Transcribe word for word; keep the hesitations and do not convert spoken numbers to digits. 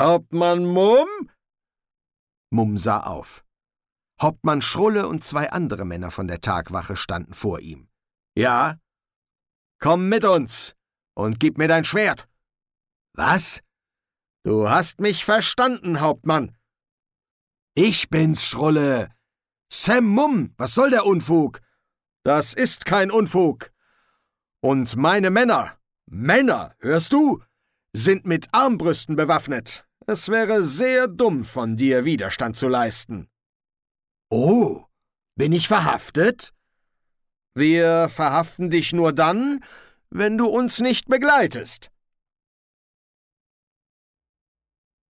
Hauptmann Mumm?« Mumm sah auf. Hauptmann Schrulle und zwei andere Männer von der Tagwache standen vor ihm. »Ja?« »Komm mit uns und gib mir dein Schwert.« »Was?« »Du hast mich verstanden, Hauptmann.« »Ich bin's, Schrulle. Sam Mumm, was soll der Unfug?« »Das ist kein Unfug. Und meine Männer, Männer, hörst du, sind mit Armbrüsten bewaffnet. Es wäre sehr dumm von dir, Widerstand zu leisten.« »Oh, bin ich verhaftet?« »Wir verhaften dich nur dann, wenn du uns nicht begleitest.«